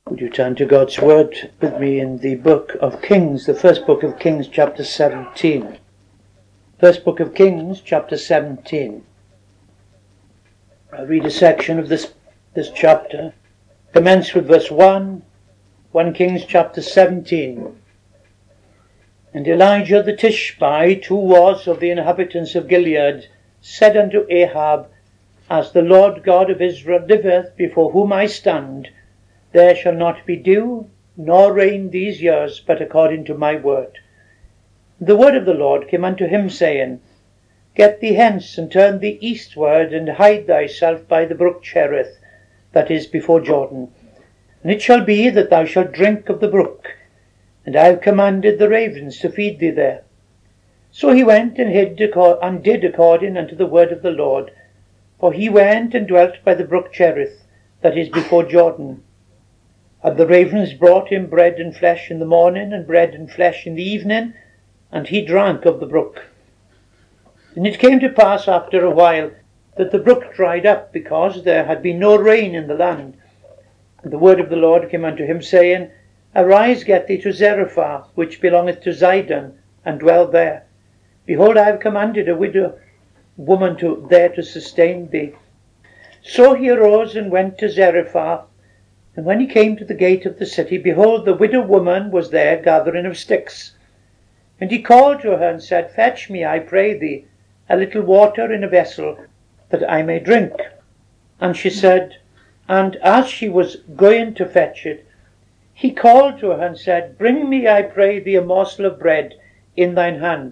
Would you turn to God's Word with me in the book of Kings, the first book of Kings, chapter 17. First book of Kings, chapter 17. I'll read a section of this chapter. Commence with verse 1, 1 Kings chapter 17. And Elijah the Tishbite, who was of the inhabitants of Gilead, said unto Ahab, As the Lord God of Israel liveth, before whom I stand, there shall not be dew nor rain these years, but according to my word. The word of the Lord came unto him, saying, Get thee hence, and turn thee eastward, and hide thyself by the brook Cherith, that is before Jordan. And it shall be that thou shalt drink of the brook, and I have commanded the ravens to feed thee there. So he went and did according unto the word of the Lord. For he went and dwelt by the brook Cherith, that is before Jordan. And the ravens brought him bread and flesh in the morning, and bread and flesh in the evening, and he drank of the brook. And it came to pass after a while that the brook dried up, because there had been no rain in the land. And the word of the Lord came unto him, saying, Arise, get thee to Zarephath, which belongeth to Zidon, and dwell there. Behold, I have commanded a widow woman there to sustain thee. So he arose and went to Zarephath. And when he came to the gate of the city, behold, the widow woman was there gathering of sticks. And he called to her and said, Fetch me, I pray thee, a little water in a vessel, that I may drink. And she said, and as she was going to fetch it, he called to her and said, Bring me, I pray thee, a morsel of bread in thine hand.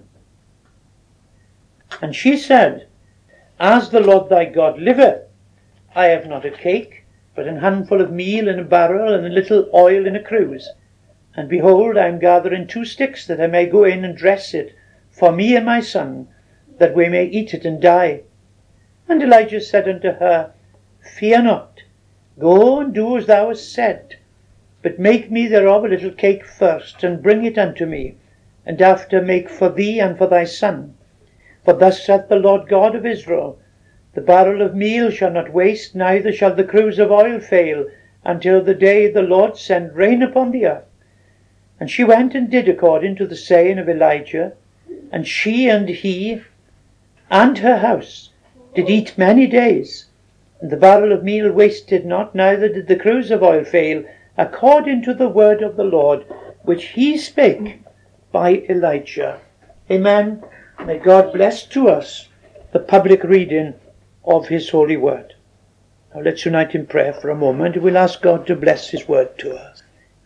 And she said, As the Lord thy God liveth, I have not a cake, but an handful of meal in a barrel, and a little oil in a cruse. And behold, I am gathering 2 sticks, that I may go in and dress it for me and my son, that we may eat it and die. And Elijah said unto her, Fear not, go and do as thou hast said, but make me thereof a little cake first, and bring it unto me, and after make for thee and for thy son. For thus saith the Lord God of Israel, The barrel of meal shall not waste, neither shall the cruse of oil fail, until the day the Lord send rain upon the earth. And she went and did according to the saying of Elijah, and she and he and her house did eat many days. And the barrel of meal wasted not, neither did the cruse of oil fail, according to the word of the Lord, which he spake by Elijah. Amen. May God bless to us the public reading of his holy word. Now let's unite in prayer for a moment. We'll ask God to bless his word to us.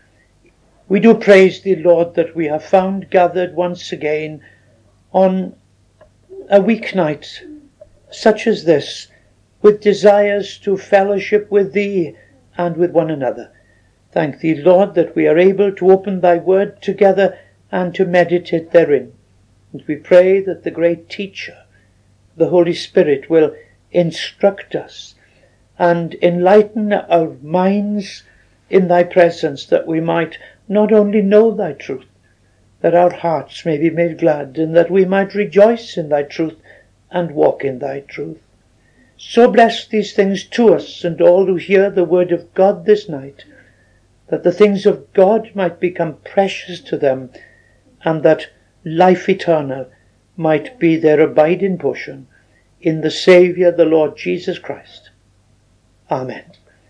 We do praise thee, Lord, that we have found gathered once again on a weeknight such as this, with desires to fellowship with thee and with one another. Thank thee, Lord, that we are able to open thy word together and to meditate therein. And we pray that the great teacher, the Holy Spirit, will instruct us and enlighten our minds in thy presence, that we might not only know thy truth, that our hearts may be made glad, and that we might rejoice in thy truth and walk in thy truth. So bless these things to us and all who hear the word of God this night, that the things of God might become precious to them, and that life eternal might be their abiding portion, in the Saviour, the Lord Jesus Christ. Amen.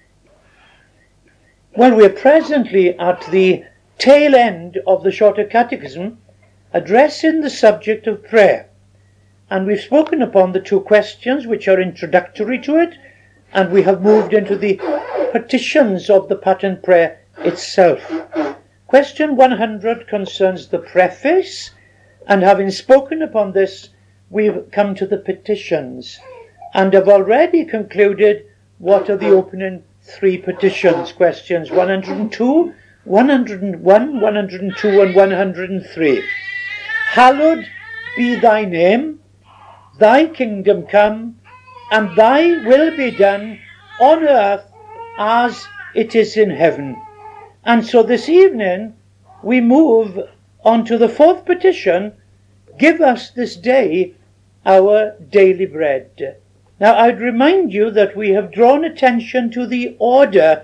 Well, we are presently at the tail end of the Shorter Catechism, addressing the subject of prayer. And we've spoken upon the 2 questions which are introductory to it, and we have moved into the petitions of the pattern prayer itself. Question 100 concerns the preface, and having spoken upon this, we've come to the petitions, and have already concluded what are the opening 3 petitions, questions 102, 101, 102, and 103. Hallowed be thy name, thy kingdom come, and thy will be done on earth as it is in heaven. And so this evening we move on to the 4th petition, give us this day our daily bread. Now I'd remind you that we have drawn attention to the order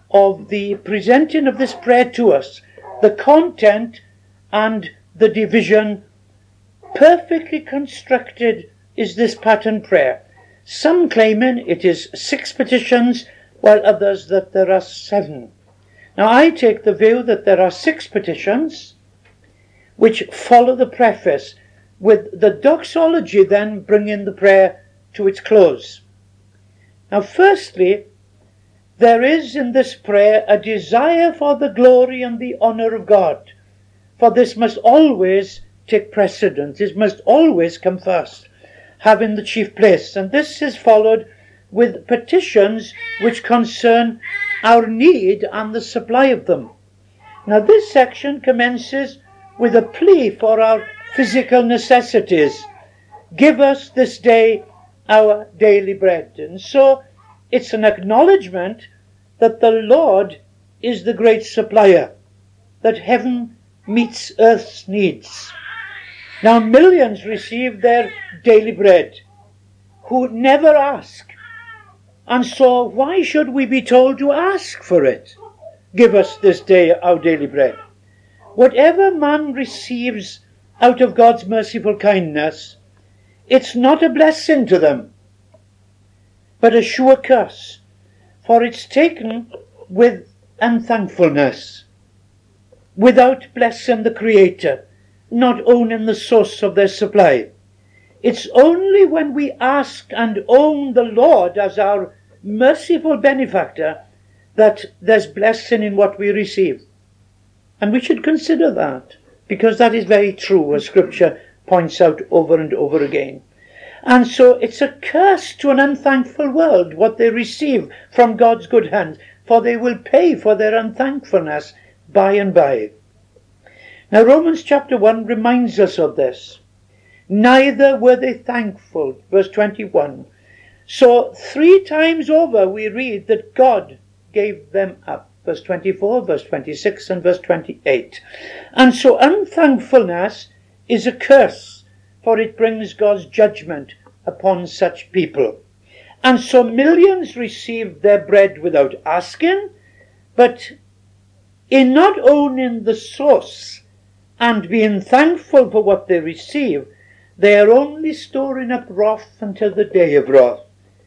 of the presenting of this prayer to us, the content and the division perfectly constructed is this pattern prayer. Some claiming it is 6 petitions, while others that there are 7. Now I take the view that there are 6 petitions which follow the preface, with the doxology then bringing the prayer to its close. Now firstly, there is in this prayer a desire for the glory and the honour of God, for this must always take precedence, it must always come first, having the chief place. And this is followed with petitions which concern our need and the supply of them. Now this section commences with a plea for our physical necessities. Give us this day our daily bread. And so it's an acknowledgement that the Lord is the great supplier, that heaven meets earth's needs. Now millions receive their daily bread who never ask. And so why should we be told to ask for it? Give us this day our daily bread. Whatever man receives out of God's merciful kindness, it's not a blessing to them, but a sure curse, for it's taken with unthankfulness, without blessing the Creator, not owning the source of their supply. It's only when we ask and own the Lord as our merciful benefactor that there's blessing in what we receive. And we should consider that, because that is very true, as Scripture points out over and over again. And so it's a curse to an unthankful world what they receive from God's good hand, for they will pay for their unthankfulness by and by. Now Romans chapter 1 reminds us of this. Neither were they thankful, verse 21. So 3 times over we read that God gave them up. Verse 24, verse 26 and verse 28. And so unthankfulness is a curse, for it brings God's judgment upon such people. And so millions received their bread without asking, but in not owning the source and being thankful for what they receive, they are only storing up wrath until the day of wrath.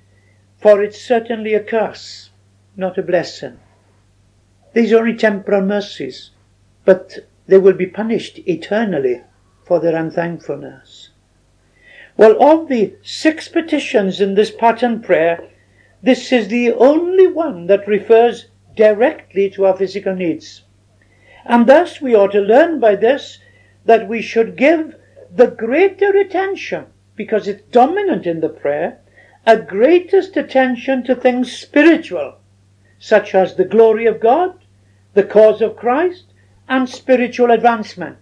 For it's certainly a curse, not a blessing. These are only temporal mercies, but they will be punished eternally for their unthankfulness. Well, of the 6 petitions in this pattern prayer, this is the only one that refers directly to our physical needs. And thus we ought to learn by this that we should give the greater attention, because it's dominant in the prayer, a greatest attention to things spiritual, such as the glory of God, the cause of Christ, and spiritual advancement.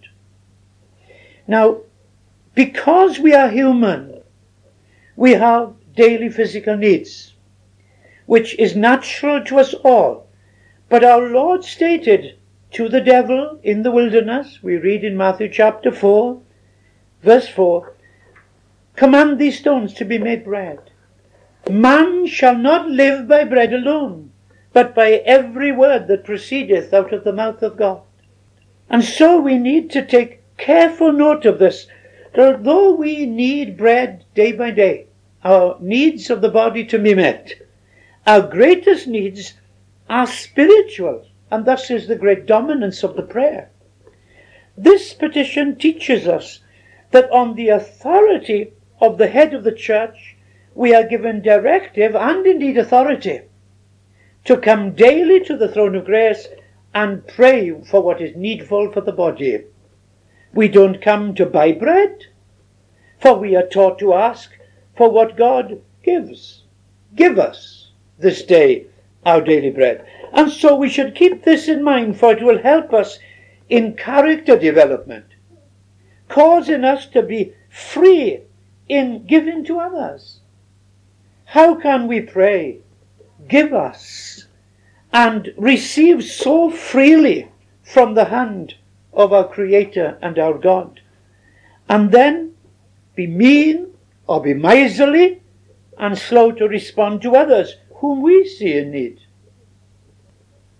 Now, because we are human, we have daily physical needs, which is natural to us all. But our Lord stated to the devil in the wilderness, we read in Matthew chapter 4, verse 4, command these stones to be made bread. Man shall not live by bread alone, but by every word that proceedeth out of the mouth of God. And so we need to take careful note of this, that although we need bread day by day, our needs of the body to be met, our greatest needs are spiritual, and thus is the great dominance of the prayer. This petition teaches us that on the authority of the head of the church, we are given directive and indeed authority to come daily to the throne of grace and pray for what is needful for the body. We don't come to buy bread, for we are taught to ask for what God gives. Give us this day our daily bread. And so we should keep this in mind, for it will help us in character development, causing us to be free in giving to others. How can we pray, give us, and receive so freely from the hand of our Creator and our God, and then be mean or be miserly and slow to respond to others whom we see in need?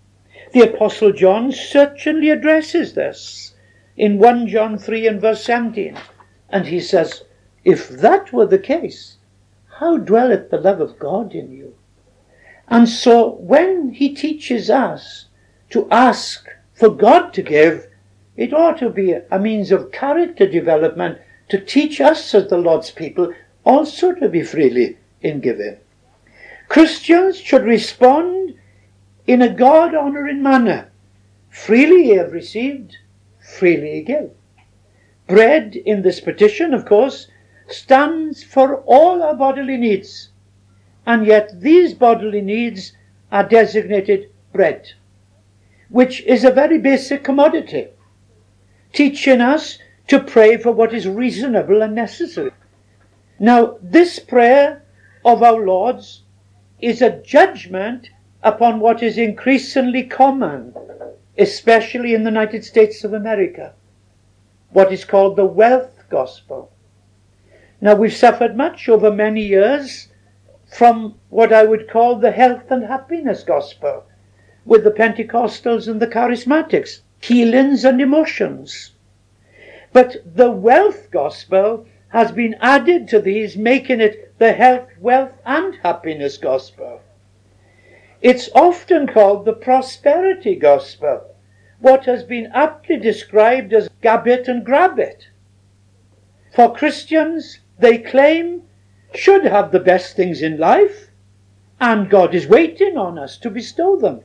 The Apostle John certainly addresses this in 1 John 3 and verse 17. And he says, if that were the case, how dwelleth the love of God in you? And so when he teaches us to ask for God to give, it ought to be a means of character development to teach us as the Lord's people also to be freely in giving. Christians should respond in a God-honouring manner. Freely ye have received, freely ye give. Bread in this petition, of course, stands for all our bodily needs, and yet these bodily needs are designated bread, which is a very basic commodity, teaching us to pray for what is reasonable and necessary. Now, this prayer of our Lord's is a judgment upon what is increasingly common, especially in the United States of America, what is called the wealth gospel. Now, we've suffered much over many years from what I would call the health and happiness gospel, with the Pentecostals and the Charismatics, healings and emotions. But the wealth gospel has been added to these, making it the health, wealth and happiness gospel. It's often called the prosperity gospel, what has been aptly described as gab it and grab it. For Christians, they claim, should have the best things in life, and God is waiting on us to bestow them.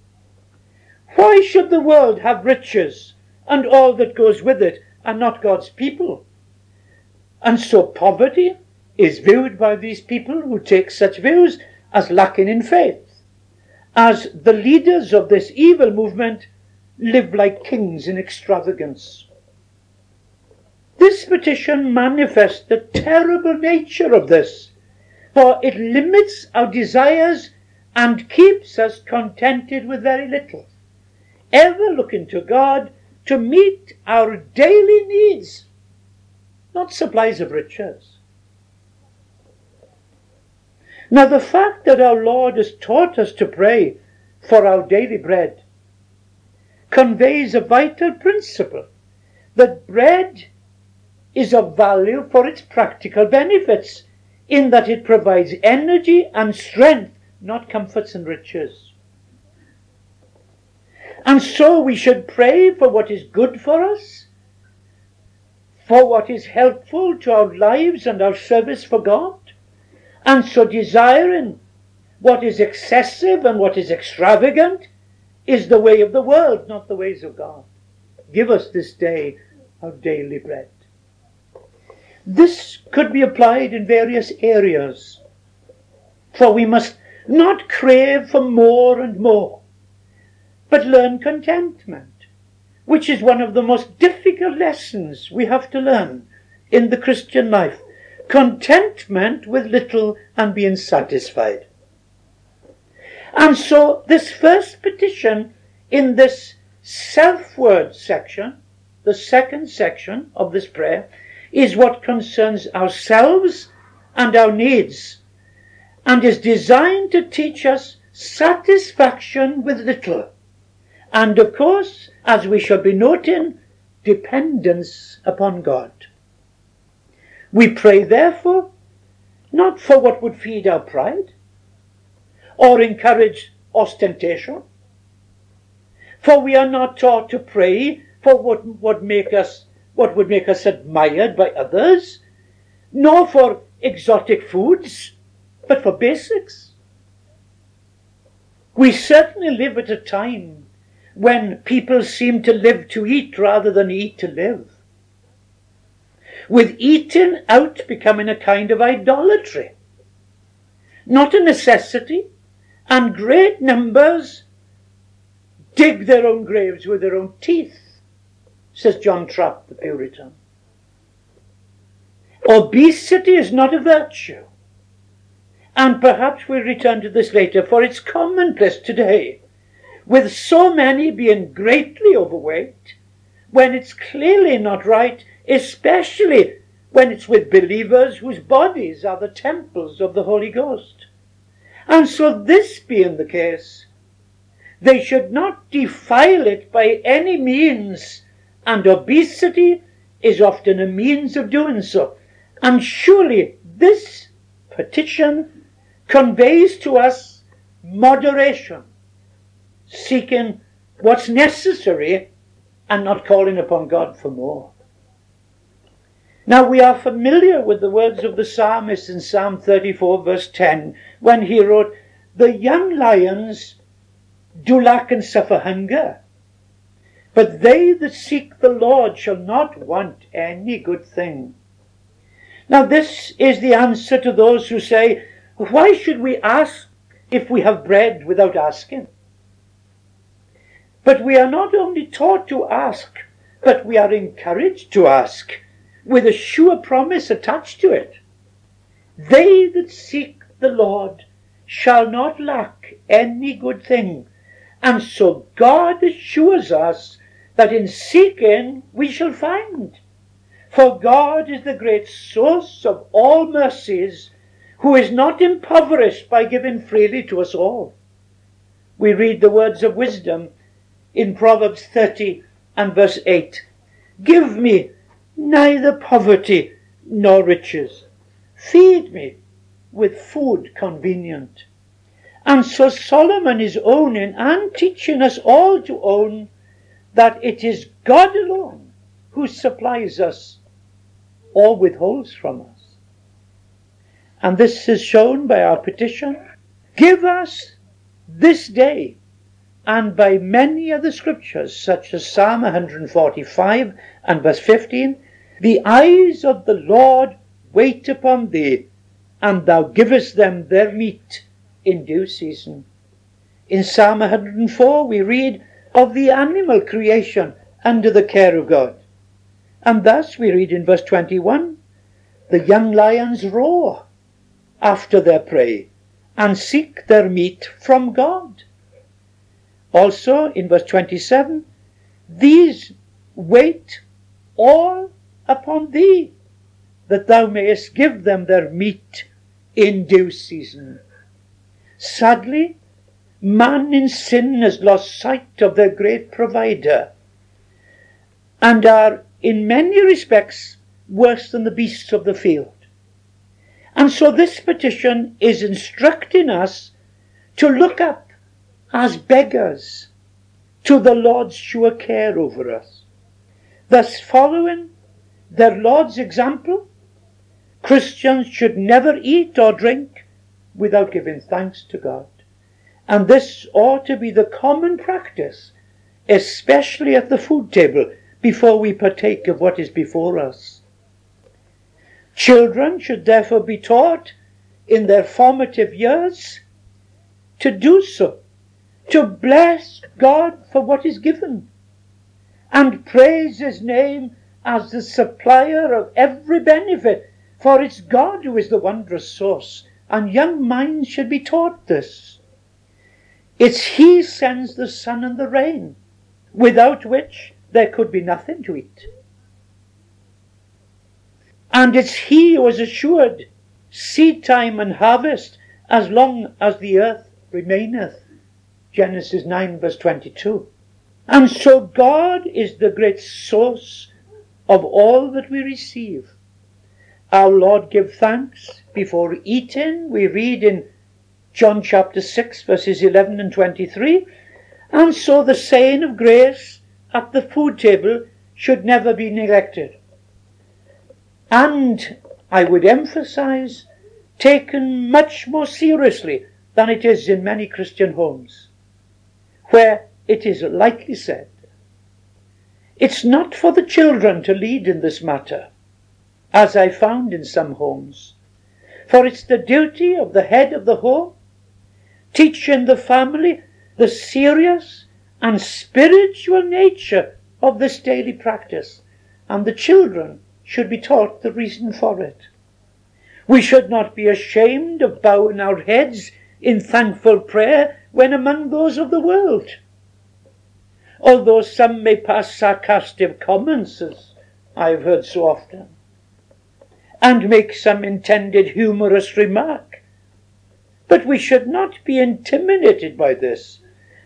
Why should the world have riches and all that goes with it, and not God's people? And so poverty is viewed by these people who take such views as lacking in faith, as the leaders of this evil movement live like kings in extravagance. This petition manifests the terrible nature of this, for it limits our desires and keeps us contented with very little, ever looking to God to meet our daily needs, not supplies of riches. Now, the fact that our Lord has taught us to pray for our daily bread conveys a vital principle, that bread is of value for its practical benefits, in that it provides energy and strength, not comforts and riches. And so we should pray for what is good for us, for what is helpful to our lives and our service for God, and so desiring what is excessive and what is extravagant is the way of the world, not the ways of God. Give us this day our daily bread. This could be applied in various areas, for we must not crave for more and more, but learn contentment, which is one of the most difficult lessons we have to learn in the Christian life. Contentment with little and being satisfied. And so this first petition in this self-word section, the second section of this prayer, is what concerns ourselves and our needs, and is designed to teach us satisfaction with little, and of course, as we shall be noting, dependence upon God. We pray, therefore, not for what would feed our pride or encourage ostentation, for we are not taught to pray for what would make us admired by others, nor for exotic foods, but for basics. We certainly live at a time when people seem to live to eat rather than eat to live, with eating out becoming a kind of idolatry, not a necessity, and great numbers dig their own graves with their own teeth, says John Trapp, the Puritan. Obesity is not a virtue, and perhaps we'll return to this later, for it's commonplace today, with so many being greatly overweight, when it's clearly not right, especially when it's with believers whose bodies are the temples of the Holy Ghost. And so this being the case, They should not defile it by any means, and obesity is often a means of doing so. And surely this petition conveys to us moderation, seeking what's necessary and not calling upon God for more. Now we are familiar with the words of the psalmist in Psalm 34 verse 10 when he wrote, "The young lions do lack and suffer hunger, but they that seek the Lord shall not want any good thing." Now this is the answer to those who say, why should we ask if we have bread without asking? But we are not only taught to ask, but we are encouraged to ask, with a sure promise attached to it. They that seek the Lord shall not lack any good thing. And so God assures us that in seeking we shall find. For God is the great source of all mercies, who is not impoverished by giving freely to us all. We read the words of wisdom in Proverbs 30 and verse 8. "Give me neither poverty nor riches. Feed me with food convenient." And so Solomon is owning and teaching us all to own that it is God alone who supplies us or withholds from us. And this is shown by our petition, "Give us this day," and by many other scriptures, such as Psalm 145 and verse 15, "The eyes of the Lord wait upon thee, and thou givest them their meat in due season." In Psalm 104 we read of the animal creation under the care of God. And thus we read in verse 21, "The young lions roar after their prey, and seek their meat from God." Also in verse 27, "These wait all upon thee, that thou mayest give them their meat in due season." Sadly, man in sin has lost sight of their great provider, and are in many respects worse than the beasts of the field. And so this petition is instructing us to look up as beggars to the Lord's sure care over us. Thus, following their Lord's example, Christians should never eat or drink without giving thanks to God. And this ought to be the common practice, especially at the food table, before we partake of what is before us. Children should therefore be taught in their formative years to do so, to bless God for what is given, and praise his name as the supplier of every benefit, for it's God who is the wondrous source, and young minds should be taught this. It's he sends the sun and the rain, without which there could be nothing to eat. And it's he who has assured seed time and harvest as long as the earth remaineth. Genesis 9 verse 22. And so God is the great source of all that we receive. Our Lord gave thanks before eating. We read in John chapter 6 verses 11 and 23. And so the saying of grace at the food table should never be neglected. And I would emphasize, taken much more seriously than it is in many Christian homes, where it is lightly said. It's not for the children to lead in this matter, as I found in some homes, for it's the duty of the head of the home, teaching the family the serious and spiritual nature of this daily practice, and the children should be taught the reason for it. We should not be ashamed of bowing our heads in thankful prayer when among those of the world. Although some may pass sarcastic comments, as I have heard so often, and make some intended humorous remark. But we should not be intimidated by this,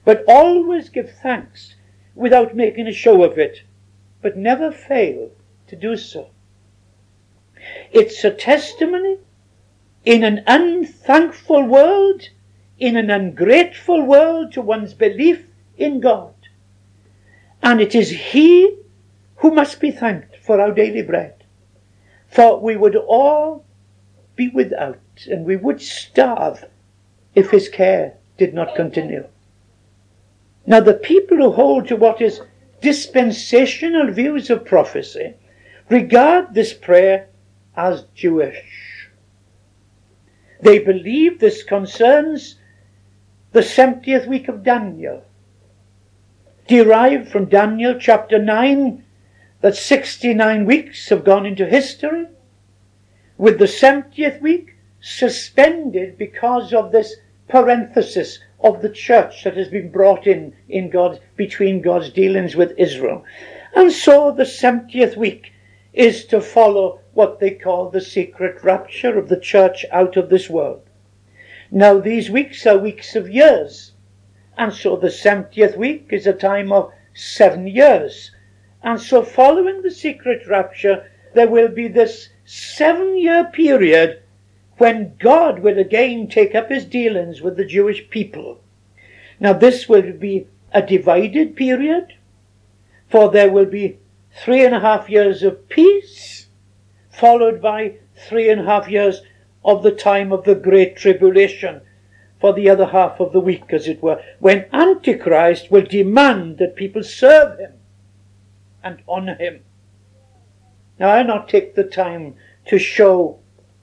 but always give thanks without making a show of it, but never fail to do so. It's a testimony in an unthankful world, in an ungrateful world, to one's belief in God. And it is He who must be thanked for our daily bread. For we would all be without, and we would starve if His care did not continue. Now, the people who hold to what is dispensational views of prophecy regard this prayer as Jewish. They believe this concerns the 70th week of Daniel, derived from Daniel chapter 9, that 69 weeks have gone into history, with the 70th week suspended because of this parenthesis of the church that has been brought in between God's dealings with Israel. And so the 70th week is to follow what they call the secret rapture of the church out of this world. Now these weeks are weeks of years, and so the 70th week is a time of 7 years. And so following the secret rapture, there will be this 7-year period when God will again take up His dealings with the Jewish people. Now this will be a divided period, for there will be 3.5 years of peace, followed by 3.5 years of the time of the Great Tribulation, for the other half of the week, as it were, when Antichrist will demand that people serve him and honor him. Now I'll not take the time to show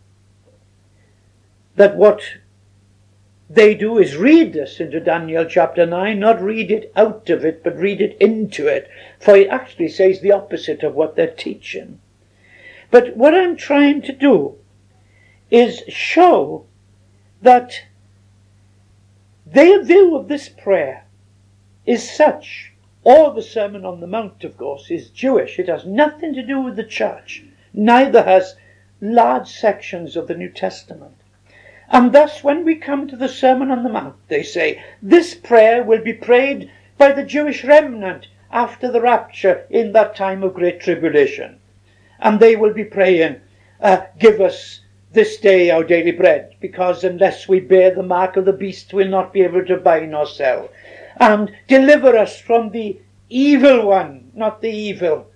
that what they do is read this into Daniel chapter 9, not read it out of it, but read it into it, for it actually says the opposite of what they're teaching. But what I'm trying to do is show that their view of this prayer is such, or the Sermon on the Mount, of course, is Jewish. It has nothing to do with the church. Neither has large sections of the New Testament. And thus, when we come to the Sermon on the Mount, they say, this prayer will be prayed by the Jewish remnant after the rapture in that time of great tribulation. And they will be praying, give us this day our daily bread, because unless we bear the mark of the beast, we'll not be able to buy nor sell. And deliver us from the evil one, not the evil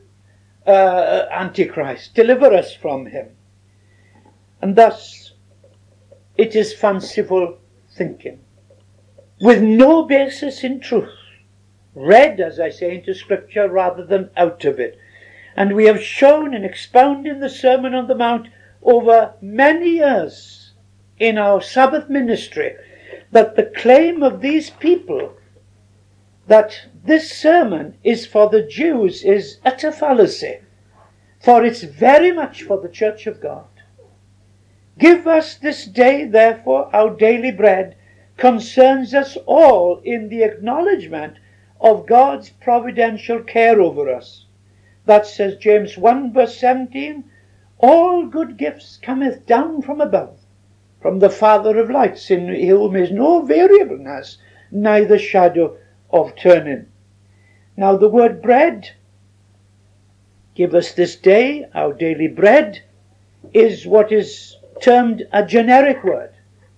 Antichrist. Deliver us from him. And thus, it is fanciful thinking, with no basis in truth, read, as I say, into Scripture rather than out of it. And we have shown in expounding the Sermon on the Mount over many years in our Sabbath ministry that the claim of these people that this sermon is for the Jews is utter fallacy, for it's very much for the Church of God. Give us this day, therefore, our daily bread concerns us all in the acknowledgement of God's providential care over us. That says James 1 verse 17, all good gifts cometh down from above, from the Father of lights, in whom is no variableness, neither shadow of turning. Now the word bread, give us this day our daily bread, is what is termed a generic word,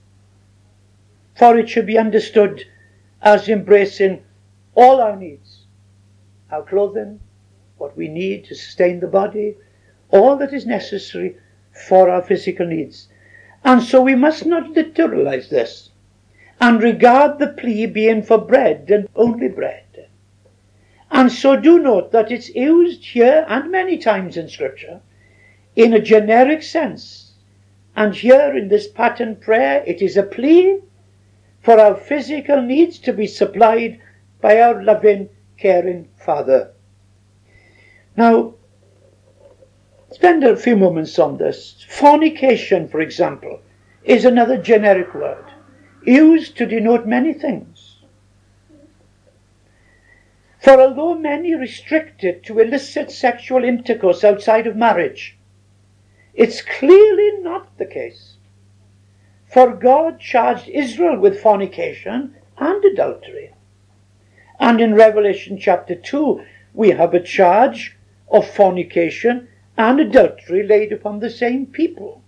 for it should be understood as embracing all our needs, our clothing, what we need to sustain the body, all that is necessary for our physical needs. And so we must not literalize this and regard the plea being for bread and only bread. And so do note that it's used here and many times in Scripture in a generic sense. And here in this pattern prayer, it is a plea for our physical needs to be supplied by our loving, caring Father. Now, spend a few moments on this. Fornication, for example, is another generic word, used to denote many things. For although many restrict it to illicit sexual intercourse outside of marriage, it's clearly not the case. For God charged Israel with fornication and adultery. And in Revelation chapter 2, we have a charge of fornication and adultery laid upon the same people.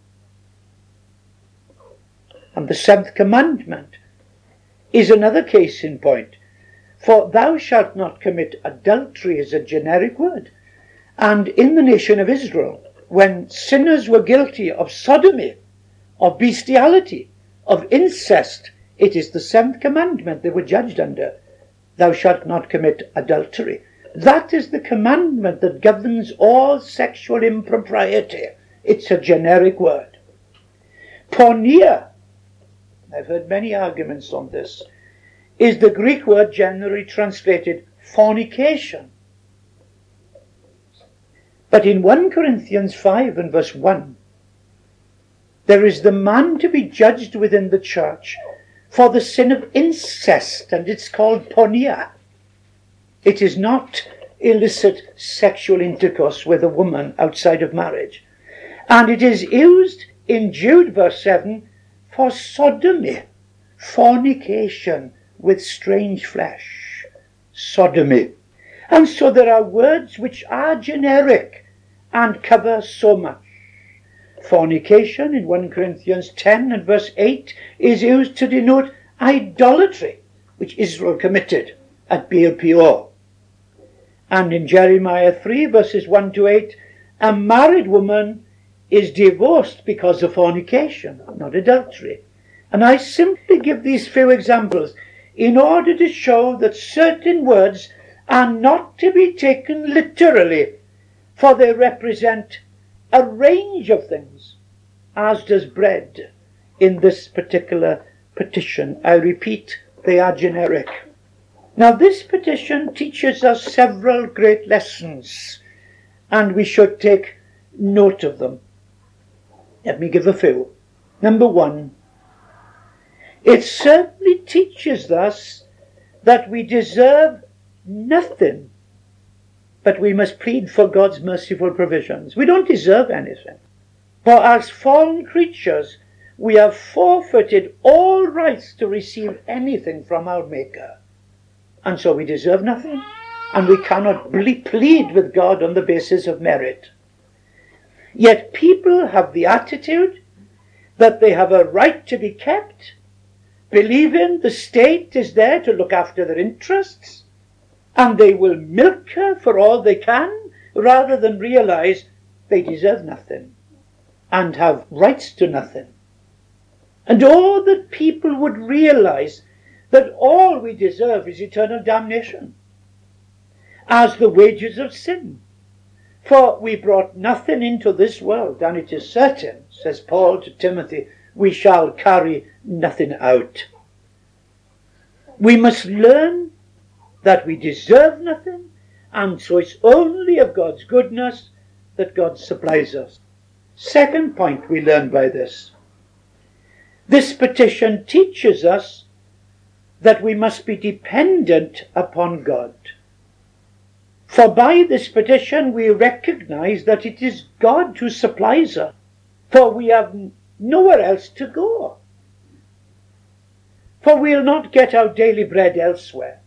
And the 7th commandment is another case in point. For thou shalt not commit adultery is a generic word. And in the nation of Israel, when sinners were guilty of sodomy, of bestiality, of incest, it is the 7th commandment they were judged under. Thou shalt not commit adultery. That is the commandment that governs all sexual impropriety. It's a generic word. Porneia, I've heard many arguments on this, is the Greek word generally translated fornication. But in 1 Corinthians 5 and verse 1, there is the man to be judged within the church for the sin of incest, and it's called porneia. It is not illicit sexual intercourse with a woman outside of marriage. And it is used in Jude verse 7 for sodomy, fornication with strange flesh, sodomy. And so there are words which are generic and cover so much. Fornication in 1 Corinthians 10 and verse 8 is used to denote idolatry, which Israel committed at Baal Peor. And in Jeremiah 3 verses 1 to 8, a married woman is divorced because of fornication, not adultery. And I simply give these few examples in order to show that certain words are not to be taken literally, for they represent a range of things, as does bread in this particular petition. I repeat, they are generic. Now this petition teaches us several great lessons, and we should take note of them. Let me give a few. Number 1, it certainly teaches us that we deserve nothing, but we must plead for God's merciful provisions. We don't deserve anything. For as fallen creatures, we have forfeited all rights to receive anything from our Maker. And so we deserve nothing, and we cannot plead with God on the basis of merit. Yet people have the attitude that they have a right to be kept, believing the state is there to look after their interests, and they will milk her for all they can, rather than realize they deserve nothing and have rights to nothing. And all that people would realize that all we deserve is eternal damnation, as the wages of sin. For we brought nothing into this world, and it is certain, says Paul to Timothy, we shall carry nothing out. We must learn that we deserve nothing, and so it's only of God's goodness that God supplies us. Second point we learn by this. This petition teaches us that we must be dependent upon God. For by this petition we recognize that it is God who supplies us, for we have nowhere else to go. For we'll not get our daily bread elsewhere.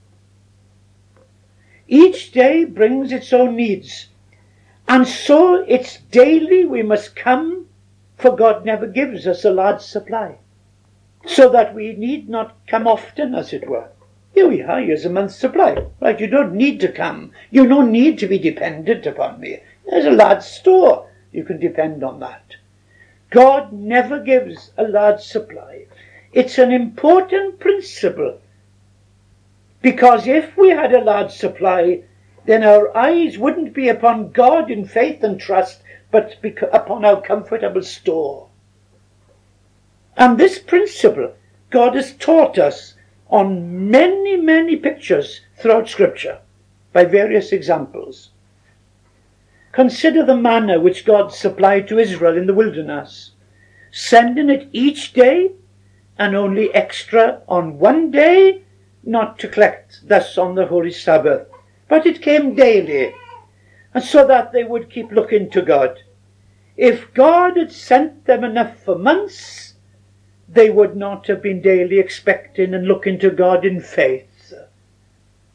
Each day brings its own needs, and so it's daily we must come, for God never gives us a large supply, so that we need not come often, as it were. Here we are, here's a month's supply. Right, you don't need to come. You don't need to be dependent upon me. There's a large store. You can depend on that. God never gives a large supply. It's an important principle, because if we had a large supply, then our eyes wouldn't be upon God in faith and trust, but upon our comfortable store. And this principle God has taught us on many, many pictures throughout Scripture by various examples. Consider the manna which God supplied to Israel in the wilderness, sending it each day and only extra on one day, not to collect thus on the holy Sabbath, but it came daily, and so that they would keep looking to God. If God had sent them enough for months, they would not have been daily expecting and looking to God in faith.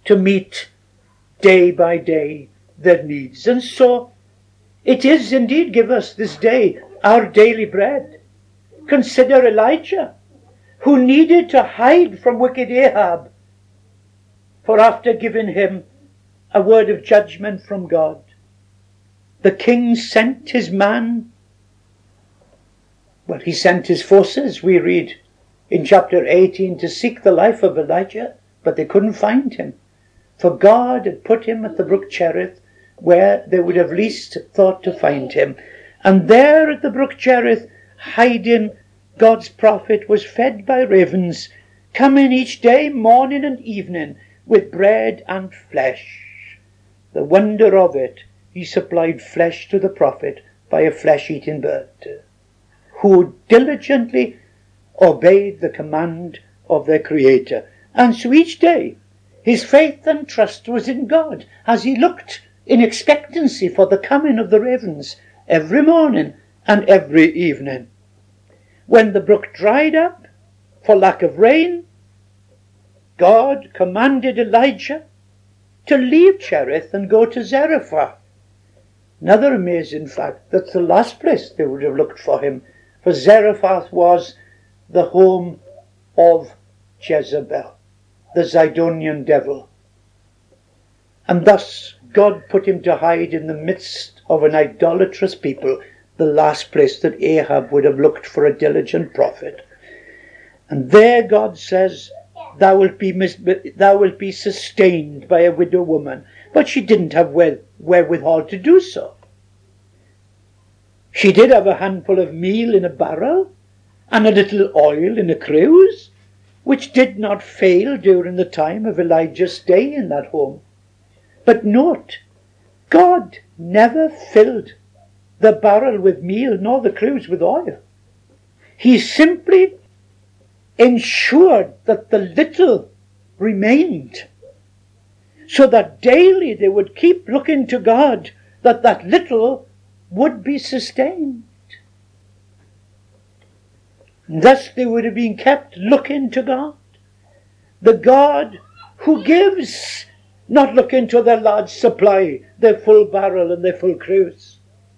to meet day by day their needs. And so it is indeed, give us this day our daily bread. Consider Elijah, who needed to hide from wicked Ahab, for after giving him a word of judgment from God, the king sent his man. Well, he sent his forces, we read in chapter 18, to seek the life of Elijah, but they couldn't find him. For God had put him at the brook Cherith, where they would have least thought to find him. And there at the brook Cherith, hiding, God's prophet was fed by ravens, coming each day, morning and evening, with bread and flesh. The wonder of it, he supplied flesh to the prophet by a flesh-eating bird, who diligently obeyed the command of their Creator. And so each day his faith and trust was in God, as he looked in expectancy for the coming of the ravens every morning and every evening. When the brook dried up for lack of rain, God commanded Elijah to leave Cherith and go to Zarephath. Another amazing fact, that's the last place they would have looked for him, for Zarephath was the home of Jezebel, the Zidonian devil. And thus God put him to hide in the midst of an idolatrous people, the last place that Ahab would have looked for a diligent prophet. And there God says, thou wilt be sustained by a widow woman. But she didn't have wherewithal to do so. She did have a handful of meal in a barrel and a little oil in a cruse, which did not fail during the time of Elijah's stay in that home. But note, God never filled the barrel with meal nor the cruse with oil. He simply ensured that the little remained, so that daily they would keep looking to God, that that little would be sustained. And thus they would have been kept looking to God, the God who gives, not looking to their large supply, their full barrel and their full cruse.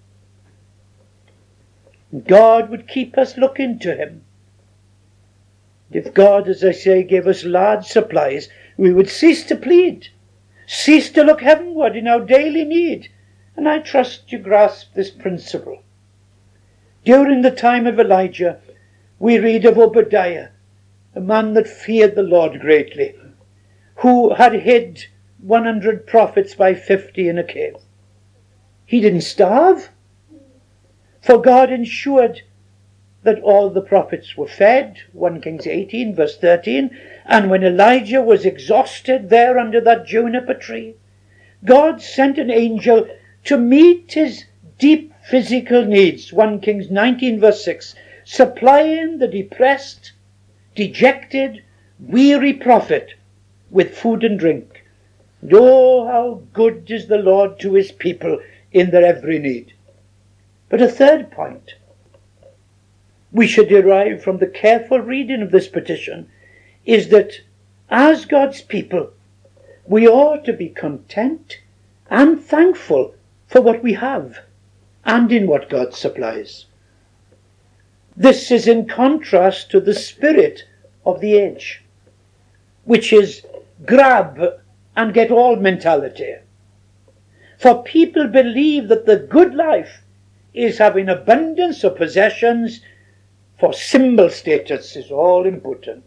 God would keep us looking to him. If God, as I say, gave us large supplies, we would cease to plead, cease to look heavenward in our daily need. And I trust you grasp this principle. During the time of Elijah, we read of Obadiah, a man that feared the Lord greatly, who had hid 100 prophets by 50 in a cave. He didn't starve, for God ensured that all the prophets were fed, 1 Kings 18 verse 13, and when Elijah was exhausted there under that juniper tree, God sent an angel to meet his deep physical needs, 1 Kings 19 verse 6, supplying the depressed, dejected, weary prophet with food and drink. And oh, how good is the Lord to his people in their every need. But a third point we should derive from the careful reading of this petition is that as God's people, we ought to be content and thankful for what we have and in what God supplies. This is in contrast to the spirit of the age, which is grab and get all mentality. For people believe that the good life is having abundance of possessions, for symbol status is all important.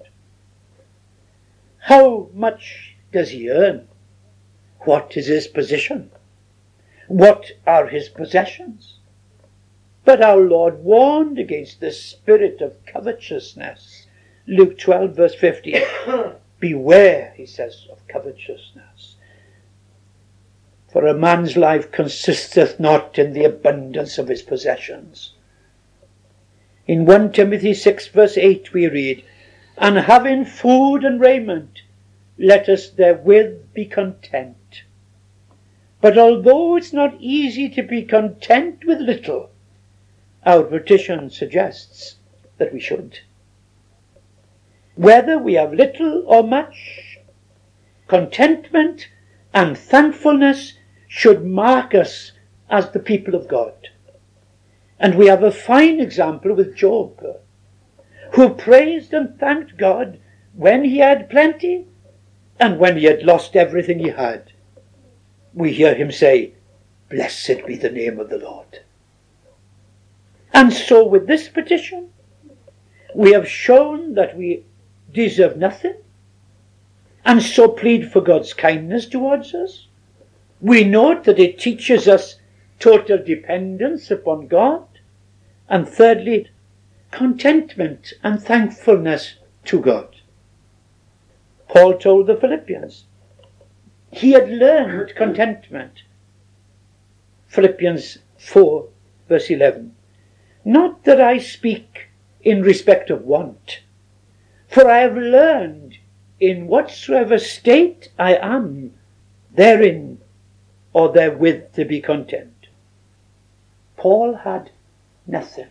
How much does he earn? What is his position? What are his possessions? But our Lord warned against the spirit of covetousness. Luke 12 verse 50. Beware, he says, of covetousness. For a man's life consisteth not in the abundance of his possessions. In 1 Timothy 6 verse 8 we read, and having food and raiment, let us therewith be content. But although it's not easy to be content with little, our petition suggests that we should. Whether we have little or much, contentment and thankfulness should mark us as the people of God. And we have a fine example with Job, who praised and thanked God when he had plenty and when he had lost everything he had. We hear him say, "Blessed be the name of the Lord." And so with this petition, we have shown that we deserve nothing, and so plead for God's kindness towards us. We note that it teaches us total dependence upon God, and thirdly, contentment and thankfulness to God. Paul told the Philippians he had learned contentment. Philippians 4 verse 11. "Not that I speak in respect of want, for I have learned in whatsoever state I am, therein or therewith to be content." Paul had nothing.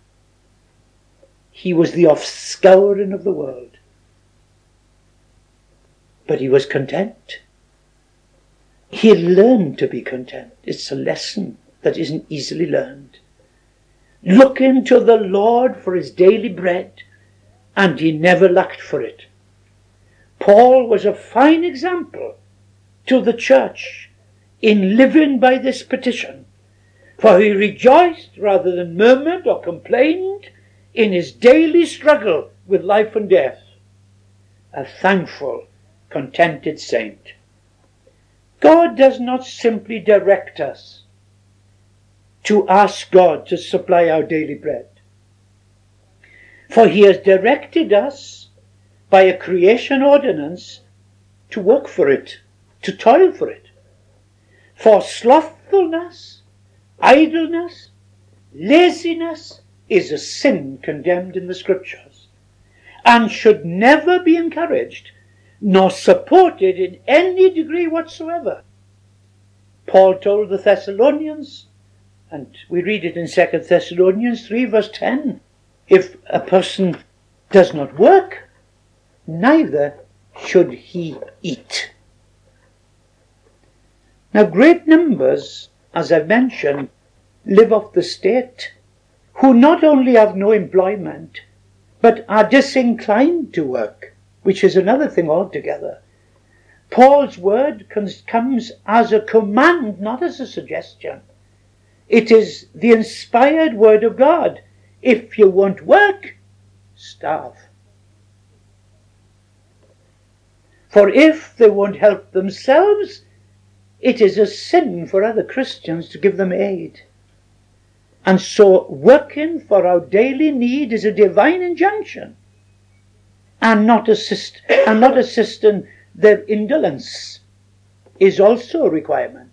He was the offscouring of the world. But he was content. He had learned to be content. It's a lesson that isn't easily learned. Looking to the Lord for his daily bread, and he never lacked for it. Paul was a fine example to the church in living by this petition, for he rejoiced rather than murmured or complained in his daily struggle with life and death. A thankful, contented saint. God does not simply direct us to ask God to supply our daily bread, for he has directed us by a creation ordinance to work for it, to toil for it. For slothfulness, idleness, laziness is a sin condemned in the Scriptures, and should never be encouraged nor supported in any degree whatsoever. Paul told the Thessalonians, and we read it in 2 Thessalonians 3 verse 10, if a person does not work, neither should he eat. Now great numbers, as I've mentioned, live off the state, who not only have no employment, but are disinclined to work, which is another thing altogether. Paul's word comes as a command, not as a suggestion. It is the inspired word of God. If you won't work, starve. For if they won't help themselves, it is a sin for other Christians to give them aid. And so working for our daily need is a divine injunction, and not assisting their indolence is also a requirement.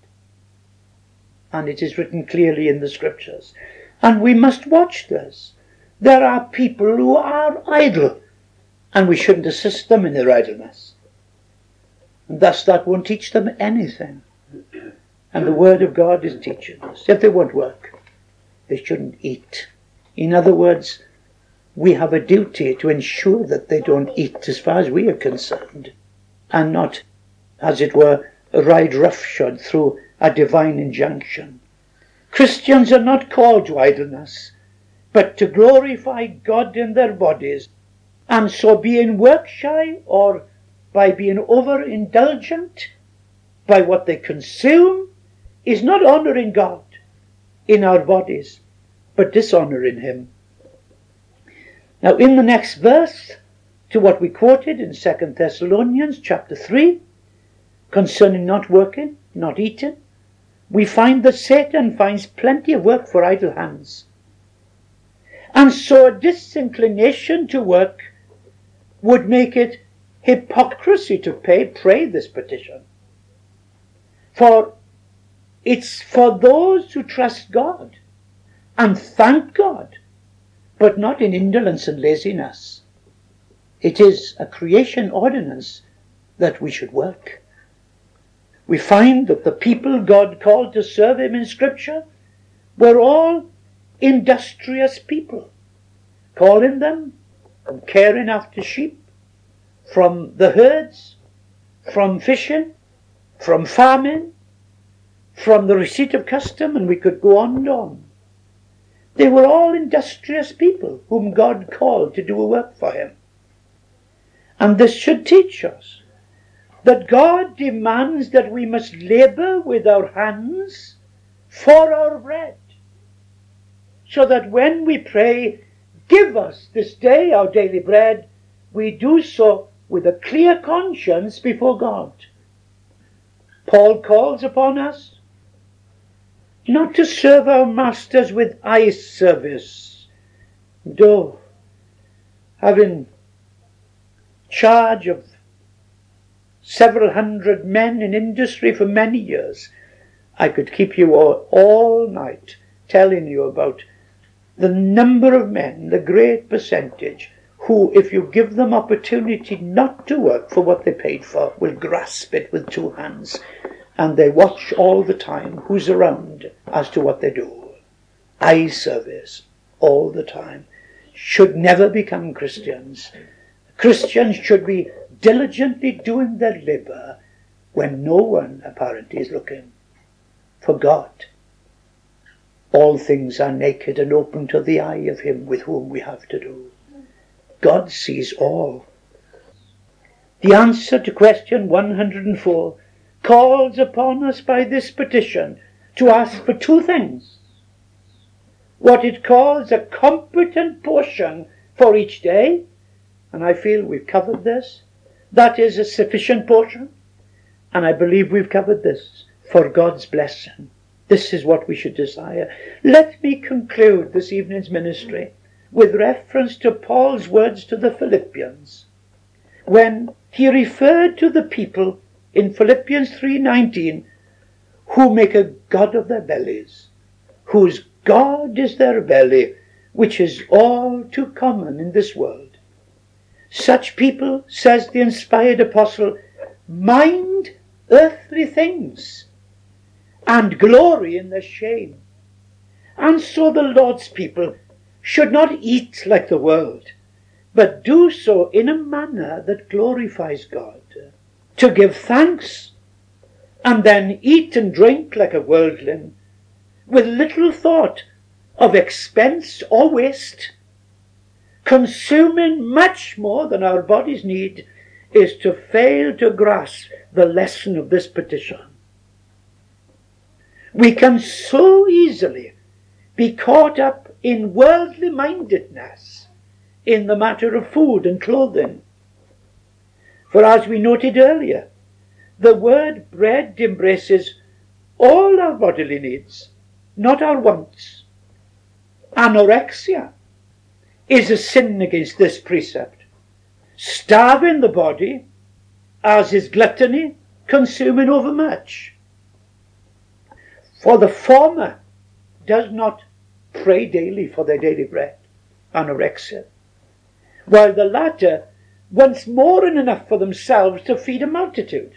And it is written clearly in the Scriptures. And we must watch this. There are people who are idle, and we shouldn't assist them in their idleness. And thus that won't teach them anything. And the Word of God is teaching us. If they won't work, they shouldn't eat. In other words, we have a duty to ensure that they don't eat as far as we are concerned, and not, as it were, ride roughshod through a divine injunction. Christians are not called to idleness, but to glorify God in their bodies, and so being work-shy or by being over-indulgent by what they consume is not honouring God in our bodies, but dishonouring him. Now in the next verse, to what we quoted in 2 Thessalonians chapter 3, concerning not working, not eating, we find that Satan finds plenty of work for idle hands. And so a disinclination to work would make it hypocrisy to pray this petition. For it's for those who trust God and thank God, but not in indolence and laziness. It is a creation ordinance that we should work. We find that the people God called to serve him in Scripture were all industrious people, calling them from caring after sheep, from the herds, from fishing, from farming, from the receipt of custom, and we could go on and on. They were all industrious people whom God called to do a work for him. And this should teach us that God demands that we must labor with our hands for our bread, so that when we pray, "Give us this day our daily bread," we do so with a clear conscience before God. Paul calls upon us not to serve our masters with eye service, though having charge of several hundred men in industry for many years, I could keep you all night telling you about the number of men, the great percentage, who, if you give them opportunity not to work for what they paid for, will grasp it with two hands. And they watch all the time who's around as to what they do. Eye service all the time. Should never become Christians. Christians should be diligently doing their labor when no one apparently is looking. For God, all things are naked and open to the eye of him with whom we have to do. God sees all. The answer to question 104 calls upon us by this petition to ask for two things. What it calls a competent portion for each day, and I feel we've covered this. That is a sufficient portion, and I believe we've covered this, for God's blessing. This is what we should desire. Let me conclude this evening's ministry with reference to Paul's words to the Philippians, when he referred to the people in Philippians 3:19, who make a god of their bellies, whose God is their belly, which is all too common in this world. Such people, says the inspired apostle, mind earthly things and glory in their shame. And so the Lord's people should not eat like the world, but do so in a manner that glorifies God. To give thanks, and then eat and drink like a worldling, with little thought of expense or waste, consuming much more than our bodies need, is to fail to grasp the lesson of this petition. We can so easily be caught up in worldly mindedness in the matter of food and clothing. For as we noted earlier, the word bread embraces all our bodily needs, not our wants. Anorexia is a sin against this precept, starving the body, as is gluttony, consuming overmuch. For the former does not pray daily for their daily bread, anorexia, while the latter wants more than enough for themselves to feed a multitude.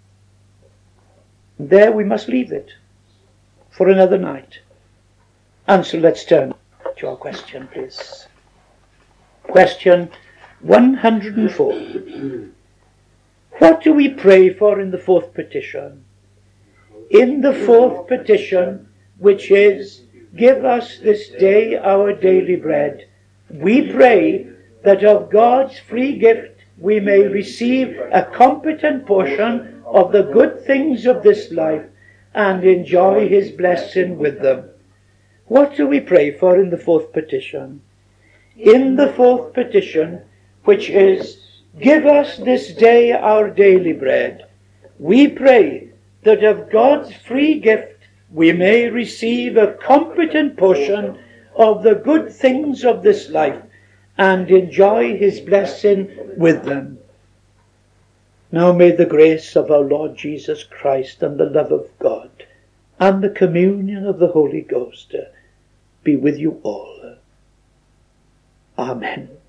There we must leave it for another night. And so let's turn to our question, please. Question 104. What do we pray for in the fourth petition? In the fourth petition, which is, "Give us this day our daily bread," we pray that of God's free gift we may receive a competent portion of the good things of this life and enjoy his blessing with them. What do we pray for in the fourth petition? In the fourth petition, which is, "Give us this day our daily bread," we pray that of God's free gift we may receive a competent portion of the good things of this life and enjoy his blessing with them. Now may the grace of our Lord Jesus Christ and the love of God and the communion of the Holy Ghost be with you all. Amen.